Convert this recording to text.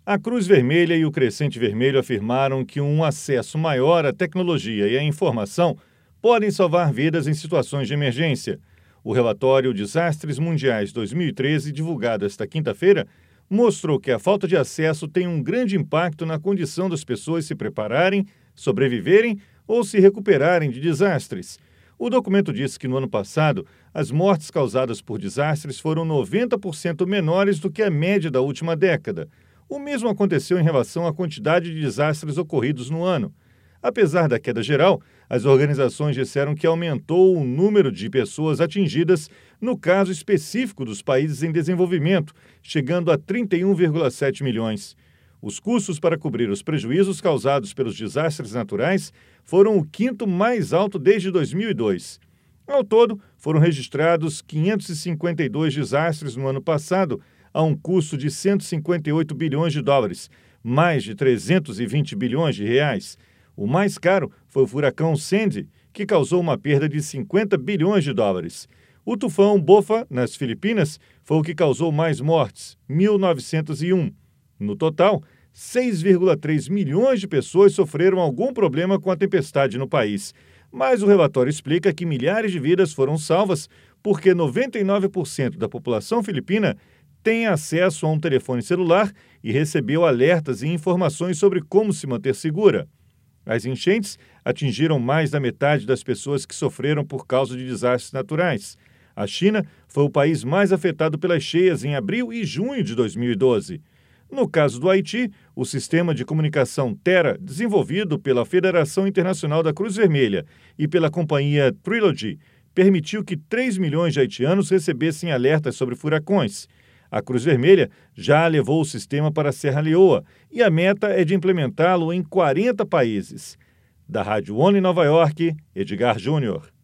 A Cruz Vermelha e o Crescente Vermelho afirmaram que um acesso maior à tecnologia e à informação podem salvar vidas em situações de emergência. O relatório Desastres Mundiais 2013, divulgado esta quinta-feira, mostrou que a falta de acesso tem um grande impacto na condição das pessoas se prepararem, sobreviverem ou se recuperarem de desastres. O documento disse que no ano passado, as mortes causadas por desastres foram 90% menores do que a média da última década. O mesmo aconteceu em relação à quantidade de desastres ocorridos no ano. Apesar da queda geral, as organizações disseram que aumentou o número de pessoas atingidas no caso específico dos países em desenvolvimento, chegando a 31,7 milhões. Os custos para cobrir os prejuízos causados pelos desastres naturais foram o quinto mais alto desde 2002. Ao todo, foram registrados 552 desastres no ano passado, a um custo de 158 bilhões de dólares, mais de 320 bilhões de reais. O mais caro foi o furacão Sandy, que causou uma perda de 50 bilhões de dólares. O tufão Bopha, nas Filipinas, foi o que causou mais mortes, 1.901. No total, 6,3 milhões de pessoas sofreram algum problema com a tempestade no país. Mas o relatório explica que milhares de vidas foram salvas porque 99% da população filipina tem acesso a um telefone celular e recebeu alertas e informações sobre como se manter segura. As enchentes atingiram mais da metade das pessoas que sofreram por causa de desastres naturais. A China foi o país mais afetado pelas cheias em abril e junho de 2012. No caso do Haiti, o sistema de comunicação Terra, desenvolvido pela Federação Internacional da Cruz Vermelha e pela companhia Trilogy, permitiu que 3 milhões de haitianos recebessem alertas sobre furacões. A Cruz Vermelha já levou o sistema para a Serra Leoa e a meta é de implementá-lo em 40 países. Da Rádio ONU em Nova York, Edgar Júnior.